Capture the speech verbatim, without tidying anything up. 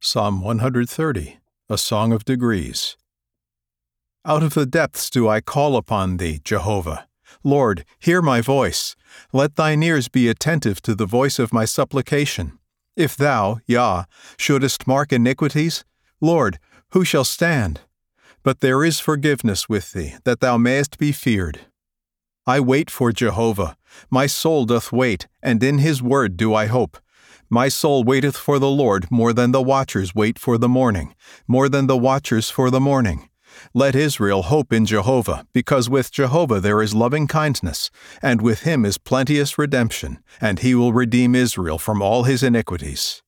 Psalm one hundred thirty, a Song of Degrees. Out of the depths do I call upon Thee, Jehovah. Lord, hear my voice. Let Thine ears be attentive to the voice of my supplication. If Thou, Yah, shouldest mark iniquities, Lord, who shall stand? But there is forgiveness with Thee, that Thou mayest be feared. I wait for Jehovah. My soul doth wait, and in His word do I hope. My soul waiteth for the Lord more than the watchers wait for the morning, more than the watchers for the morning. Let Israel hope in Jehovah, because with Jehovah there is loving kindness, and with Him is plenteous redemption, and He will redeem Israel from all his iniquities.